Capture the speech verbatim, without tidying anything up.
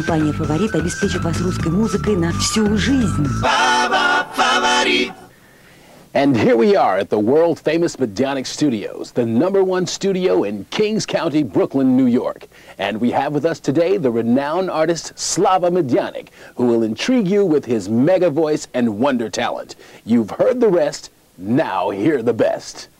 Компания «Фаворит» обеспечит вас русской музыкой на всю жизнь. And here we are at the world-famous Medyanik Studios, the number one studio in Kings County, Brooklyn, New York. And we have with us today the renowned artist Slava Medyanik, who will intrigue you with his mega voice and wonder talent. You've heard the rest, now hear the best.